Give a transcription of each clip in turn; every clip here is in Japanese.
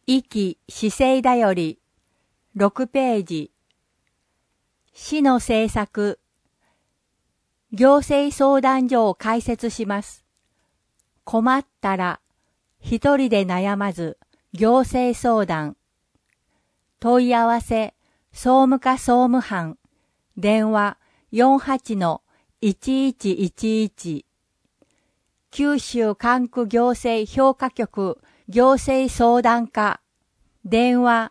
壱岐市政だより6ページ。市の政策。行政相談所を開設します。困ったら一人で悩まず行政相談。問い合わせ総務課総務班。電話48-1111。九州管区行政評価局行政相談課。電話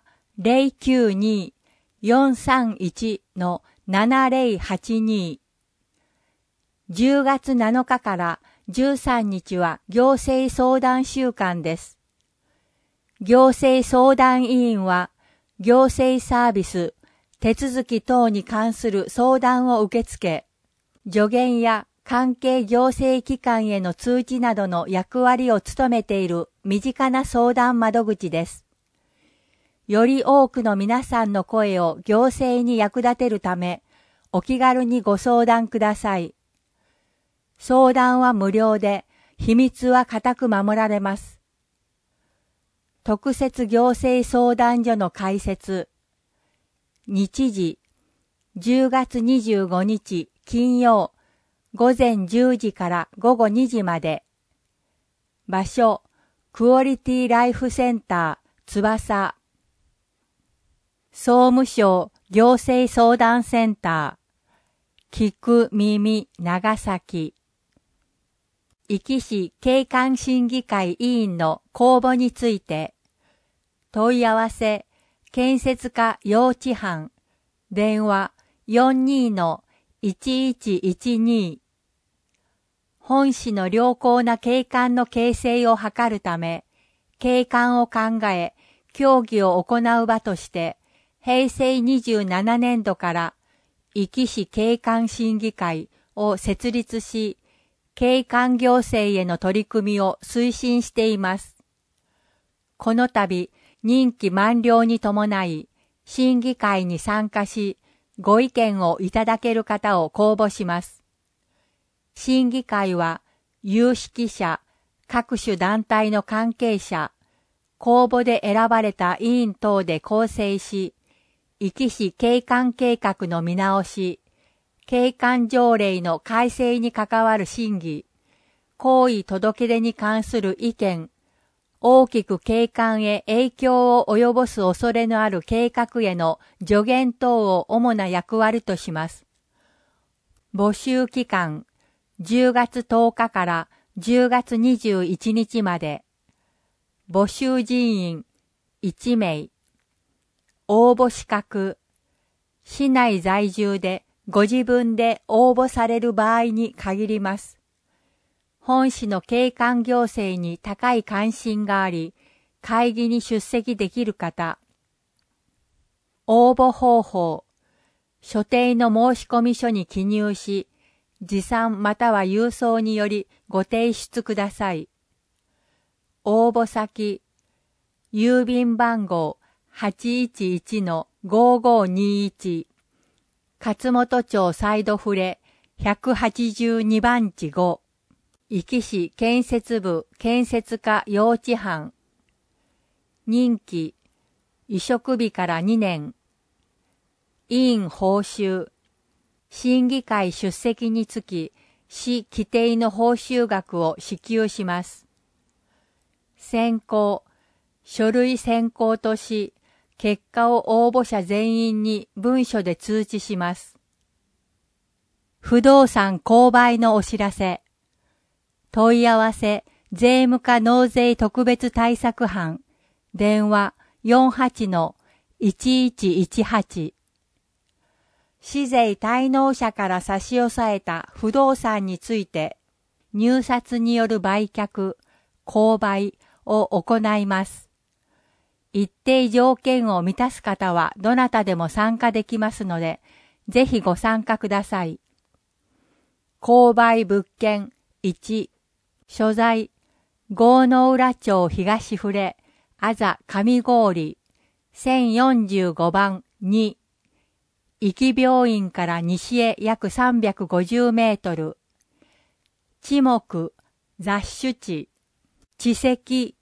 092-431-7082。10月7日から13日は行政相談週間です。行政相談委員は行政サービス、手続き等に関する相談を受け付け、助言や関係行政機関への通知などの役割を務めている身近な相談窓口です。より多くの皆さんの声を行政に役立てるため、お気軽にご相談ください。相談は無料で、秘密は固く守られます。特設行政相談所の開設。日時、10月25日金曜、午前10時から午後2時まで。場所、クオリティライフセンター、翼。総務省行政相談センター、聞く耳長崎。壱岐市景観審議会委員の公募について、問い合わせ、建設課幼稚班、電話42-1112。本市の良好な景観の形成を図るため、景観を考え、協議を行う場として、平成27年度から壱岐市景観審議会を設立し、景観行政への取り組みを推進しています。この度、任期満了に伴い、審議会に参加し、ご意見をいただける方を公募します。審議会は、有識者、各種団体の関係者、公募で選ばれた委員等で構成し、壱岐市景観計画の見直し、景観条例の改正に関わる審議、行為届出に関する意見、大きく景観へ影響を及ぼす恐れのある計画への助言等を主な役割とします。募集期間、10月10日から10月21日まで。募集人員、1名。応募資格、市内在住でご自分で応募される場合に限ります。本市の景観行政に高い関心があり、会議に出席できる方。応募方法。所定の申込書に記入し、持参または郵送によりご提出ください。応募先。郵便番号811-5521。勝本町サイドフレ182番地5。壱岐市建設部建設課幼稚班。任期、委嘱日から2年。委員報酬。審議会出席につき、市規定の報酬額を支給します。選考。書類選考とし、結果を応募者全員に文書で通知します。不動産購買のお知らせ。問い合わせ、税務課納税特別対策班、電話48-1118。市税滞納者から差し押さえた不動産について、入札による売却、購買を行います。一定条件を満たす方はどなたでも参加できますので、ぜひご参加ください。購買物件1、所在、郷ノ浦町東船、あざ上郡、1045番2、壱岐病院から西へ約350メートル。地目、雑種地、地籍、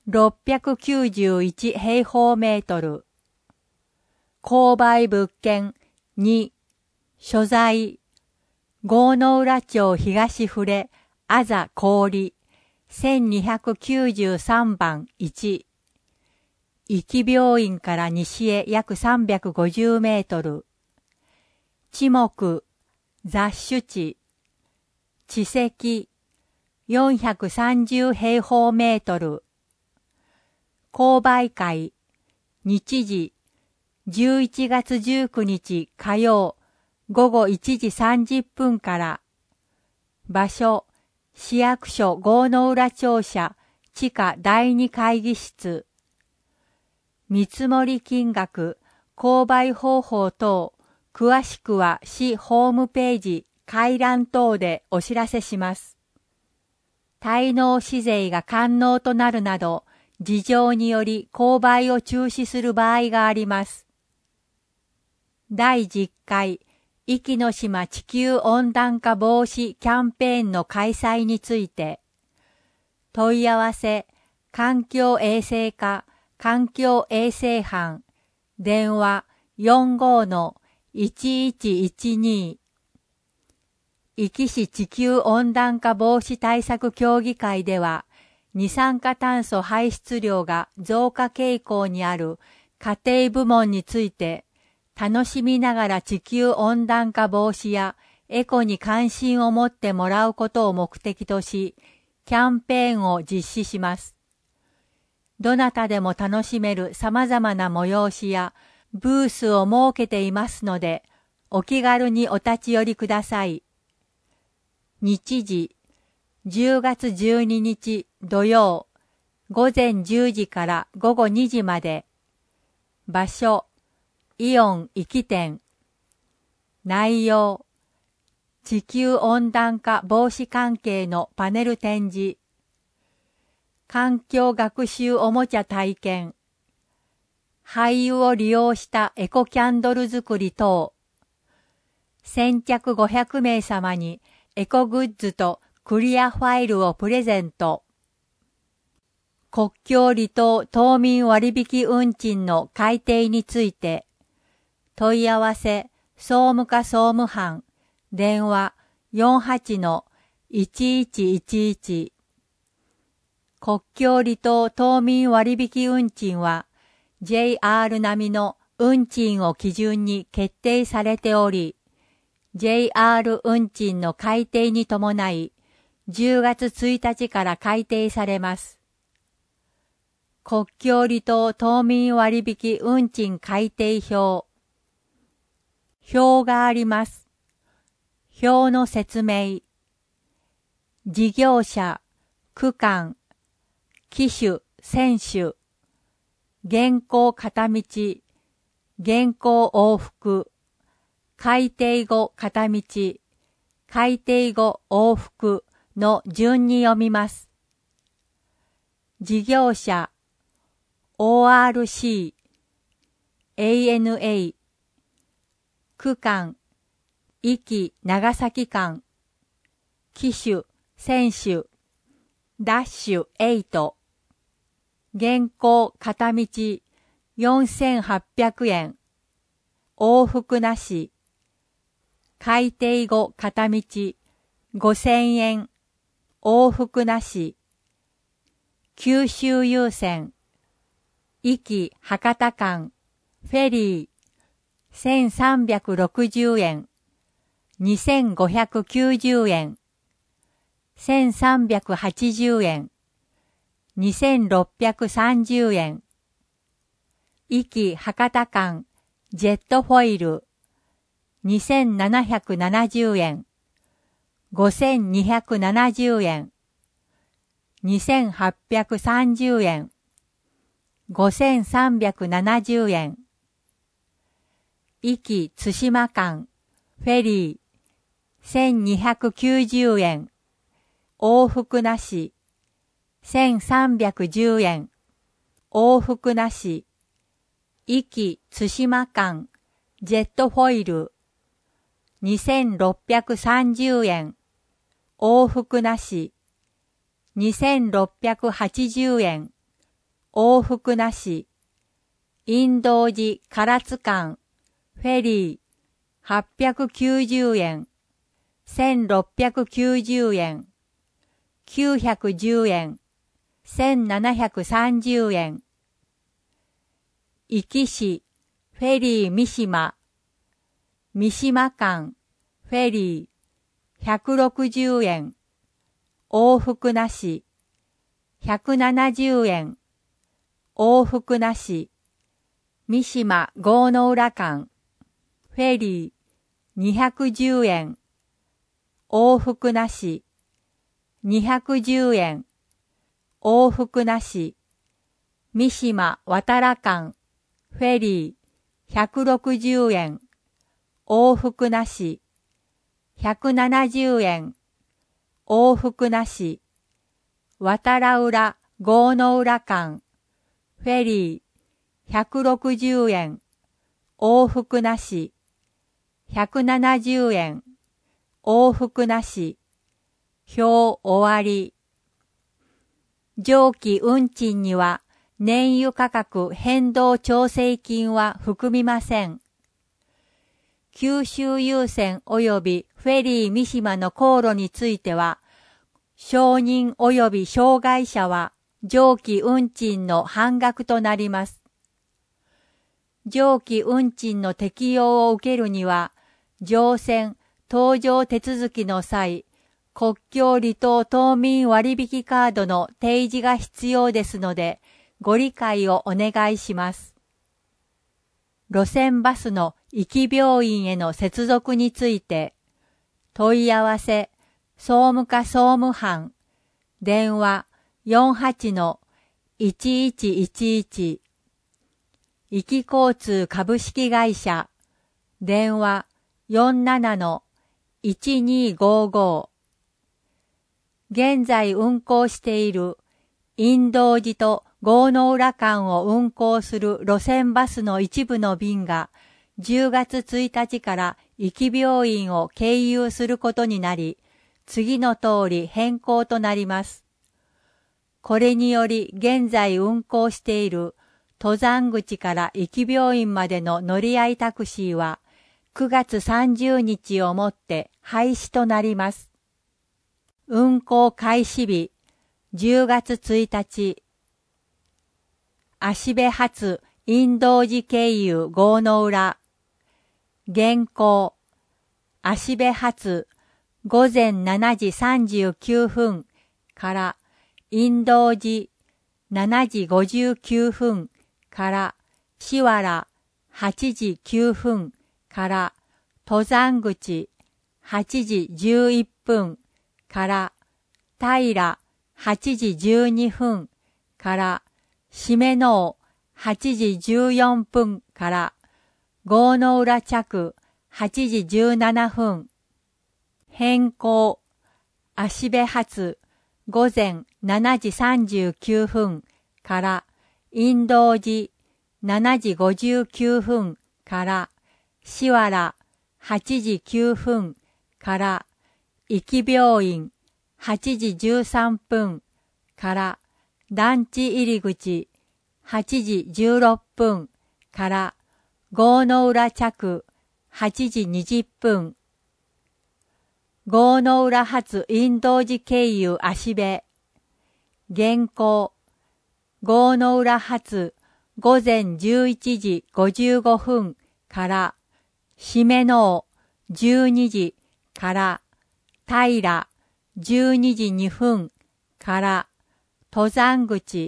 691平方メートル。購買物件2、所在、郷ノ浦町東船、あざ郡、1293番1。壱岐病院から西へ約350メートル。地目、雑種地、地積、430平方メートル。購買会、日時、11月19日火曜、午後1時30分から。場所、市役所郷ノ浦庁舎地下第2会議室。見積金額、購買方法等、詳しくは市ホームページ、回覧等でお知らせします。滞納市税が完納となるなど、事情により購買を中止する場合があります。第10回、壱岐の島地球温暖化防止キャンペーンの開催について、問い合わせ、環境衛生課、環境衛生班、電話 45-1112。壱岐市地球温暖化防止対策協議会では、二酸化炭素排出量が増加傾向にある家庭部門について、楽しみながら地球温暖化防止やエコに関心を持ってもらうことを目的とし、キャンペーンを実施します。どなたでも楽しめる様々な催しやブースを設けていますので、お気軽にお立ち寄りください。日時、10月12日土曜、午前10時から午後2時まで。場所、イオン壱岐店。内容、地球温暖化防止関係のパネル展示。環境学習おもちゃ体験。廃油を利用したエコキャンドル作り等。先着500名様にエコグッズとクリアファイルをプレゼント。国境離島島民割引運賃の改定について、問い合わせ、総務課総務班、電話 48-1111。国境離島島民割引運賃は、JR 並みの運賃を基準に決定されており、JR 運賃の改定に伴い、10月1日から改定されます。国境離島島民割引運賃改定表。表があります。表の説明。事業者、区間、機種、選手、現行片道、現行往復、改定後片道、改定後往復の順に読みます。事業者、ORC、ANA、区間、壱岐長崎間、機種、選手、ダッシュ8、現行片道4800円、往復なし、改定後片道5000円、往復なし、九州優先、壱岐博多間、フェリー、1360円、2590円、1380円、2630円。壱岐博多間、ジェットフォイル、2770円、5270円、2830円、5370円。壱岐対馬間、フェリー、1290円、往復なし、1310円、往復なし、壱岐対馬間、ジェットフォイル、2630円、往復なし、2680円、 往復なし。インド寺唐津間、フェリー、890円、1690円、910円、1730円。壱岐市、フェリー三島、三島間、フェリー、160円、往復なし、170円、往復なし。三島郷の浦間、フェリー、210円、往復なし、210円、往復なし。三島渡良間、フェリー、160円、往復なし、170円、往復なし。渡良浦郷の浦間、フェリー、160円、往復なし、170円、往復なし。表終わり。上記運賃には燃油価格変動調整金は含みません。九州郵船及びフェリー三島の航路については、承認及び障害者は上記運賃の半額となります。上記運賃の適用を受けるには、乗船・搭乗手続きの際、国境離島島民割引カードの提示が必要ですので、ご理解をお願いします。路線バスの壱岐病院への接続について、問い合わせ、総務課総務班、電話 48-1111、壱岐交通株式会社、電話 47-1255。現在運行しているインド寺と郷の浦間を運行する路線バスの一部の便が10月1日から壱岐病院を経由することになり、次の通り変更となります。これにより現在運行している登山口から壱岐病院までの乗り合いタクシーは9月30日をもって廃止となります。運行開始日10月1日。芦部発インド寺経由郷の浦。現行。芦部発午前7時39分からインド寺7時59分からシワラ8時9分から登山口8時11分から平8時12分からしめのう8時14分から郷の浦着8時17分。変更。芦部発午前7時39分からインド寺7時59分からシワラ8時9分から壱岐病院8時13分から団地入り口8時16分から郷の浦着8時20分。郷の浦発インド寺経由芦部。現行。郷の浦発午前11時55分からしめのう12時から平12時2分から登山口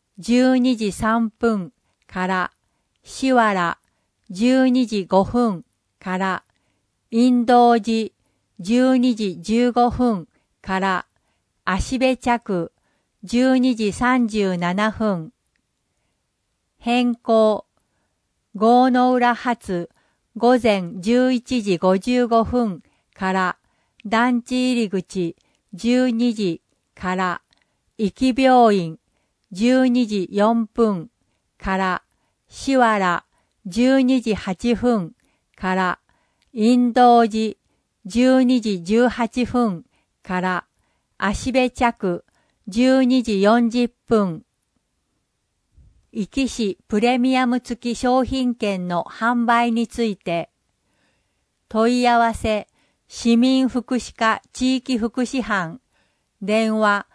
12時3分からシワラ12時5分からインド寺12時15分から芦部着12時37分。変更。郷の浦発午前11時55分から団地入り口12時から壱岐病院12時4分からシワラ12時8分からインド寺12時18分から芦部着12時40分。 壱岐市プレミアム付き商品券の販売について、問い合わせ、市民福祉課地域福祉班、電話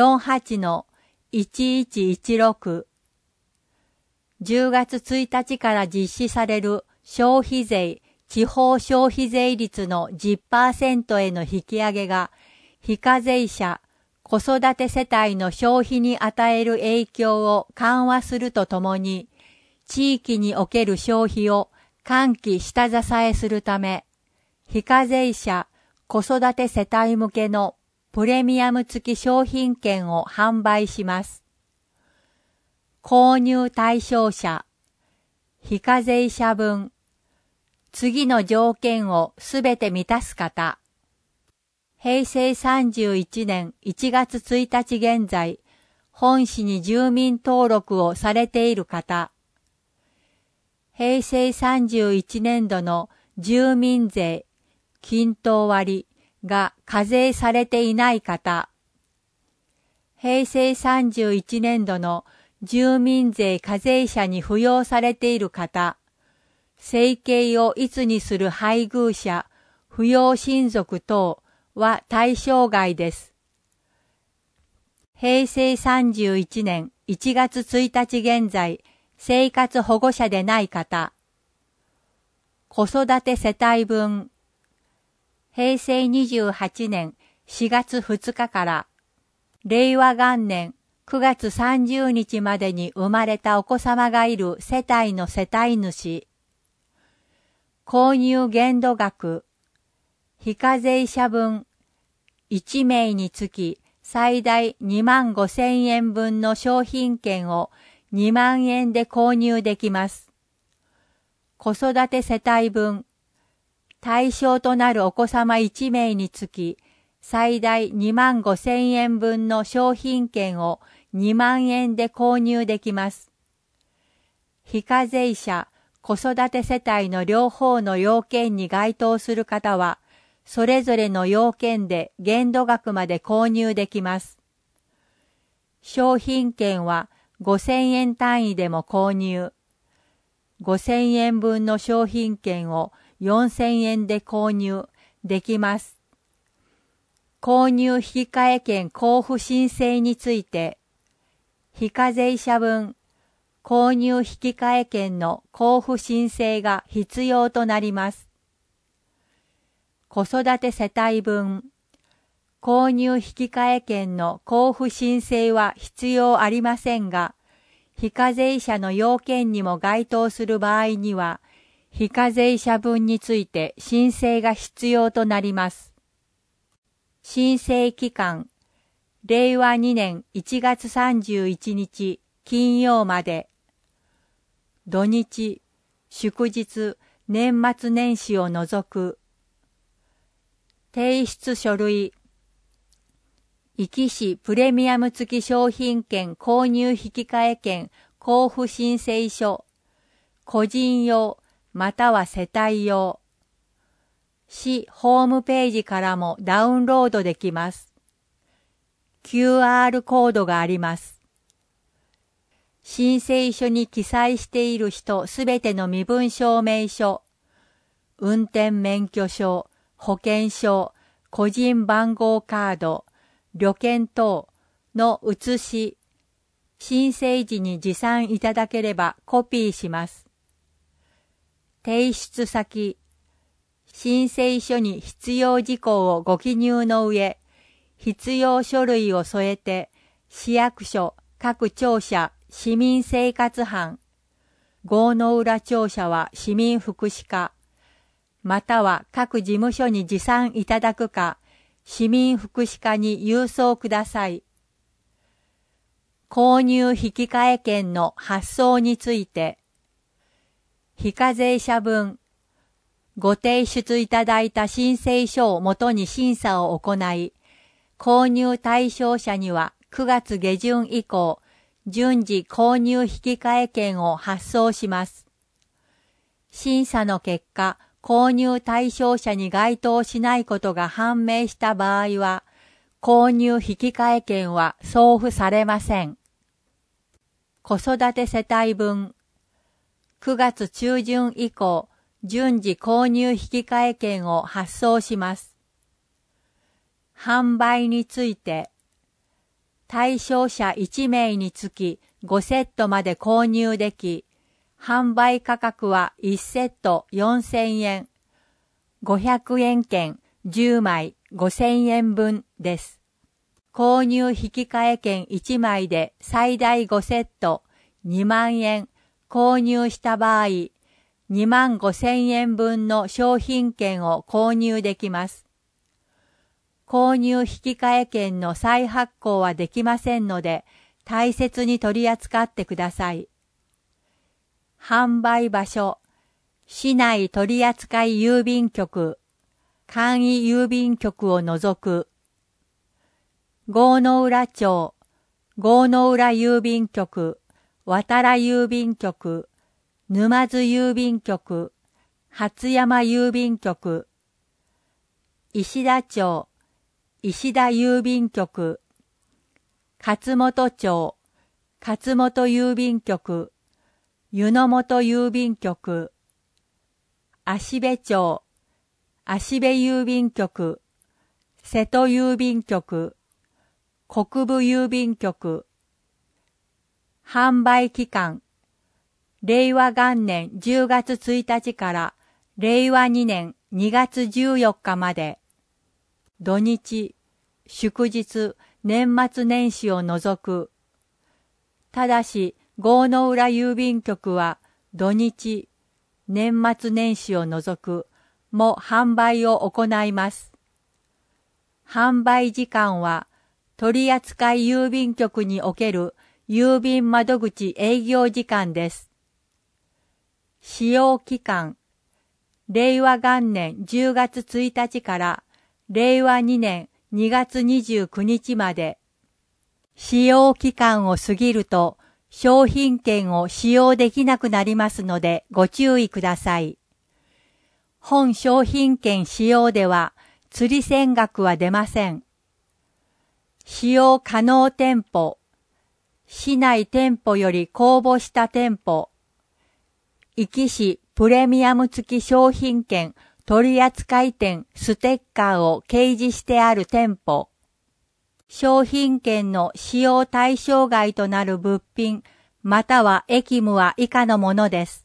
48-1116。10月1日から実施される消費税、地方消費税率の 10% への引き上げが、非課税者、子育て世帯の消費に与える影響を緩和するとともに、地域における消費を喚起下支えするため、非課税者、子育て世帯向けのプレミアム付き商品券を販売します。購入対象者、非課税者分、次の条件をすべて満たす方。平成31年1月1日現在、本市に住民登録をされている方。平成31年度の住民税、均等割が課税されていない方。平成31年度の住民税課税者に扶養されている方。生計をいつにする配偶者、扶養親族等は対象外です。平成31年1月1日現在、生活保護者でない方。子育て世帯分。平成28年4月2日から、令和元年9月30日までに生まれたお子様がいる世帯の世帯主。購入限度額、非課税者分、1名につき最大25,000円分の商品券を2万円で購入できます。子育て世帯分、対象となるお子様1名につき最大25,000円分の商品券を2万円で購入できます。非課税者、子育て世帯の両方の要件に該当する方は、それぞれの要件で限度額まで購入できます。商品券は5,000円単位でも購入。5,000円分の商品券を4,000円で購入できます。購入引換券交付申請について、非課税者分、購入引換券の交付申請が必要となります。子育て世帯分、購入引換券の交付申請は必要ありませんが、非課税者の要件にも該当する場合には、非課税者分について申請が必要となります。申請期間、令和2年1月31日金曜まで。土日、祝日、年末年始を除く。提出書類。壱岐市プレミアム付き商品券購入引換券交付申請書。個人用または世帯用。市ホームページからもダウンロードできます。QR コードがあります。申請書に記載している人すべての身分証明書、運転免許証、保険証、個人番号カード、旅券等の写し、申請時に持参いただければコピーします。提出先、申請書に必要事項をご記入の上、必要書類を添えて、市役所、各庁舎、市民生活班、郷の浦庁舎は市民福祉課、または各事務所に持参いただくか、市民福祉課に郵送ください。購入引換券の発送について、非課税者分、ご提出いただいた申請書をもとに審査を行い、購入対象者には9月下旬以降、順次購入引換券を発送します。審査の結果、購入対象者に該当しないことが判明した場合は、購入引換券は送付されません。 子育て世帯分。9月中旬以降、順次購入引換券を発送します。販売について、対象者1名につき5セットまで購入でき、販売価格は1セット4000円、500円券10枚5000円分です。購入引換券1枚で最大5セット2万円購入した場合、2万5000円分の商品券を購入できます。購入引換券の再発行はできませんので、大切に取り扱ってください。販売場所、市内取扱郵便局、簡易郵便局を除く、郷ノ浦町、郷ノ浦郵便局、渡良郵便局、沼津郵便局、初山郵便局、石田町、石田郵便局、勝本町、勝本郵便局、湯の本郵便局、芦部町、芦部郵便局、瀬戸郵便局、国分郵便局。販売期間、令和元年10月1日から令和2年2月14日まで。土日、祝日、年末年始を除く。ただし、郷ノ浦郵便局は土日、年末年始を除くも販売を行います。販売時間は、取扱郵便局における郵便窓口営業時間です。使用期間、令和元年10月1日から令和2年2月29日まで。使用期間を過ぎると商品券を使用できなくなりますのでご注意ください。本商品券使用では釣り銭額は出ません。使用可能店舗、市内店舗より公募した店舗、壱岐市プレミアム付き商品券取扱店ステッカーを掲示してある店舗、商品券の使用対象外となる物品または役務は以下のものです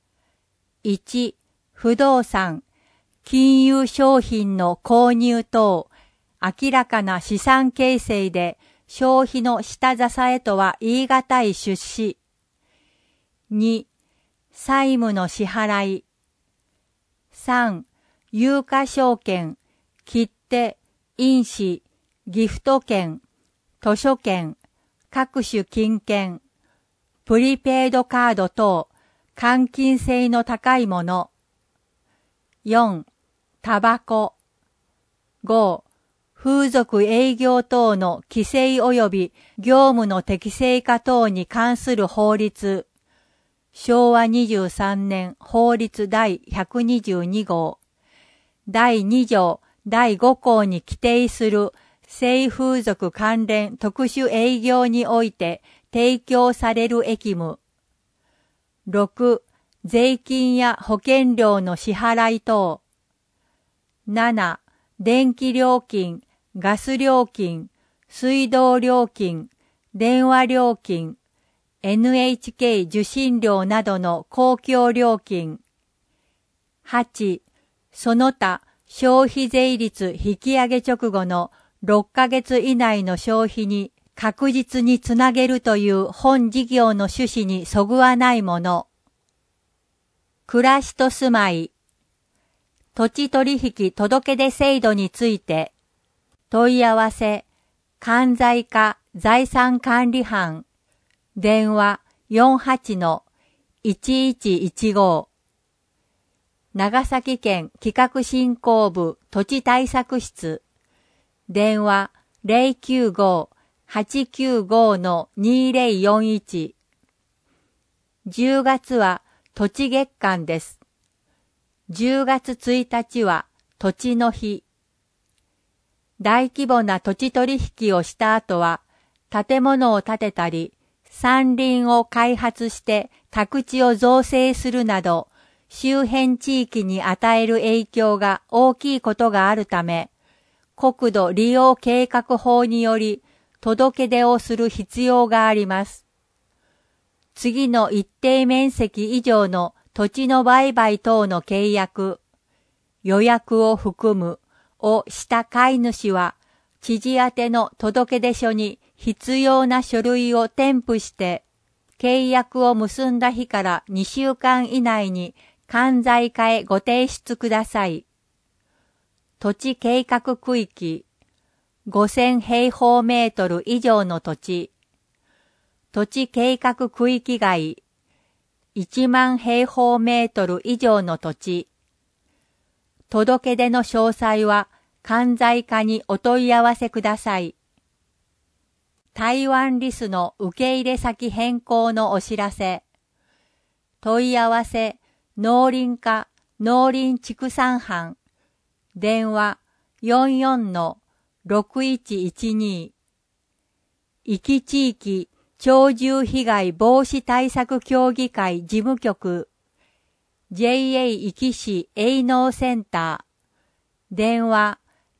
。1、不動産、金融商品の購入等、明らかな資産形成で消費の下支えとは言い難い出資。2、債務の支払い。3、有価証券、切手、印紙、ギフト券、図書券、各種金券、プリペイドカード等、換金性の高いもの。4、タバコ。5、風俗営業等の規制及び業務の適正化等に関する法律。昭和23年法律第122号。第2条第5項に規定する性風俗関連特殊営業において提供される役務。6、税金や保険料の支払い等。7、電気料金、ガス料金、水道料金、電話料金、NHK 受信料などの公共料金。8、その他消費税率引き上げ直後の6ヶ月以内の消費に確実につなげるという本事業の趣旨にそぐわないもの。暮らしと住まい、土地取引届出制度について、問い合わせ、管財課財産管理班、電話 48-1115。長崎県企画振興部土地対策室、電話 095-895-2041。10月は土地月間です。10月1日は土地の日。大規模な土地取引をした後は、建物を建てたり、 山林を開発して宅地を造成するなど、周辺地域に与える影響が大きいことがあるため、国土利用計画法により届け出をする必要があります。次の一定面積以上の土地の売買等の契約、予約を含むをした買い主は、知事宛ての届出書に必要な書類を添付して、契約を結んだ日から2週間以内に管財課へご提出ください。土地計画区域、5000平方メートル以上の土地、土地計画区域外、1万平方メートル以上の土地、届け出の詳細は管財課にお問い合わせください。台湾リスの受け入れ先変更のお知らせ。問い合わせ、農林課農林畜産班。電話 44-6112。壱岐地域鳥獣被害防止対策協議会事務局。JA 壱岐市営農センター。電話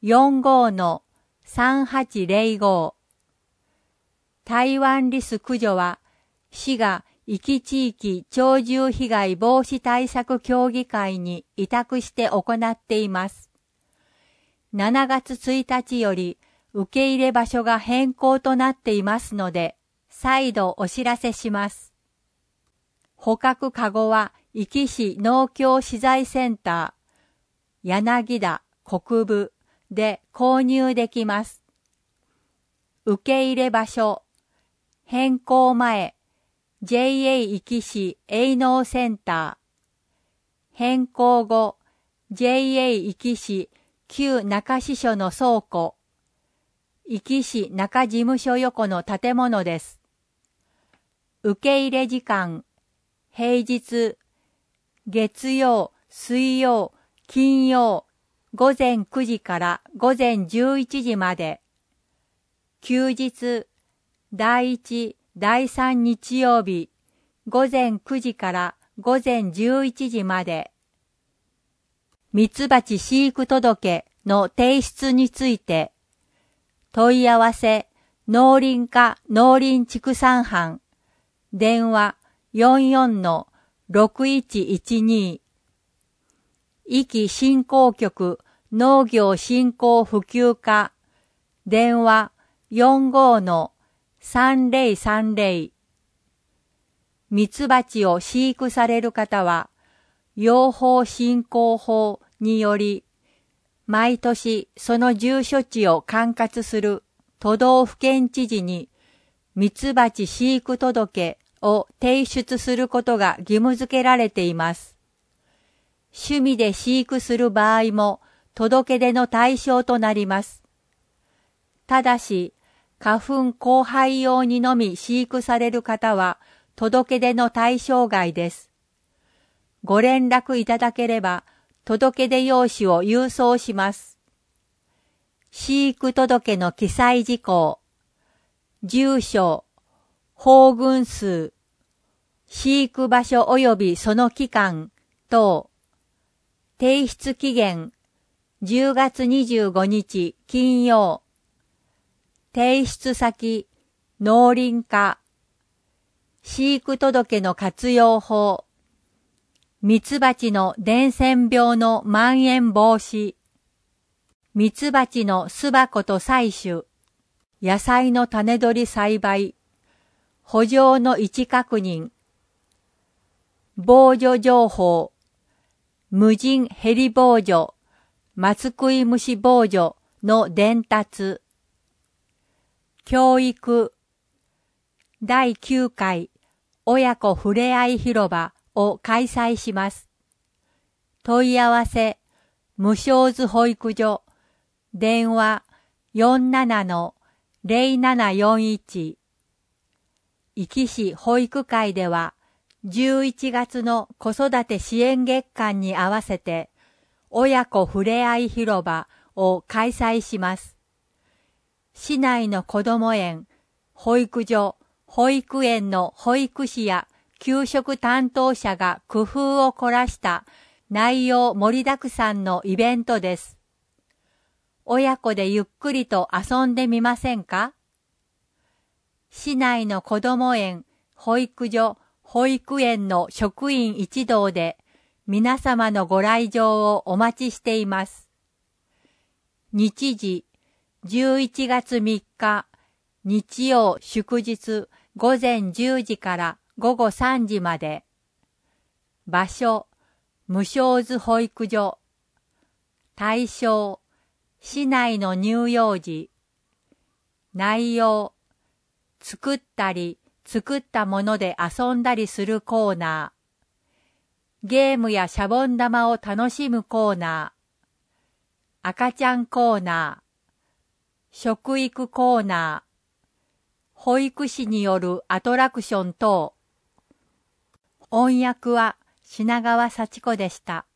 45-3805。台湾リス駆除は、市が壱岐地域鳥獣被害防止対策協議会に委託して行っています。7月1日より受け入れ場所が変更となっていますので、再度お知らせします。捕獲かごは壱岐市農協資材センター、柳田国部で購入できます。受け入れ場所、変更前、JA 壱岐市営農センター。変更後、JA 壱岐市旧中支所の倉庫。壱岐市中事務所横の建物です。受け入れ時間、平日、月曜、水曜、金曜、午前9時から午前11時まで。休日、第1、第3日曜日、午前9時から午前11時まで。ミツバチ飼育届の提出について、問い合わせ、農林課農林畜産班、電話 44-6112。壱岐振興局農業振興普及課、電話 45-3030。ミツバチを飼育される方は、養蜂振興法により、毎年その住所地を管轄する都道府県知事に、ミツバチ飼育届を提出することが義務付けられています。趣味で飼育する場合も届け出の対象となります。ただし、花粉交配用にのみ飼育される方は届け出の対象外です。ご連絡いただければ届け出用紙を郵送します。飼育届の記載事項、住所、放群数、飼育場所及びその期間等、提出期限10月25日金曜、提出先、農林課。飼育届の活用法。ミツバチの伝染病の蔓延防止。ミツバチの巣箱と採取。野菜の種取り栽培。圃場の位置確認。防除情報。無人ヘリ防除。松食い虫防除の伝達。教育。第9回親子ふれあい広場を開催します。問い合わせ、無償図保育所、電話 47-0741。壱岐市保育会では、11月の子育て支援月間に合わせて、親子ふれあい広場を開催します。市内の子ども園、保育所、 保育園の保育士や給食担当者が工夫を凝らした内容盛りだくさんのイベントです。親子でゆっくりと遊んでみませんか？市内の子ども園、保育所、保育園の職員一同で皆様のご来場をお待ちしています。日時11月3日日曜祝日午前10時から午後3時まで。場所無償図保育所。対象市内の乳幼児。内容作ったり作ったもので遊んだりするコーナー。ゲームやシャボン玉を楽しむコーナー。赤ちゃんコーナー。食育コーナー。保育士によるアトラクション等。音訳は品川幸子でした。